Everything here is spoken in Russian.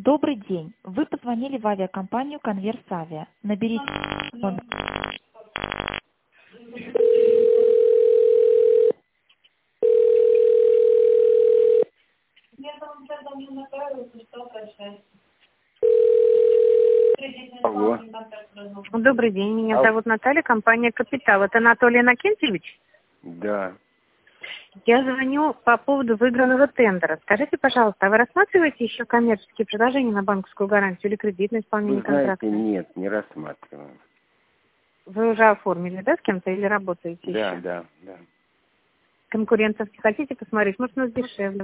Добрый день. Вы позвонили в авиакомпанию «Конверс-Авиа». Наберите номер. Алло. Добрый день, меня зовут Наталья, компания «Капитал». Это Анатолий Иннокентьевич? Да. Я звоню по поводу выигранного тендера. Скажите, пожалуйста, а вы рассматриваете еще коммерческие предложения на банковскую гарантию или кредит на исполнение Вы знаете, контракта? нет, не рассматриваем. Вы уже оформили, да, с кем-то или работаете Да, еще? да, да. Конкурентов не хотите посмотреть? Может, у нас дешевле?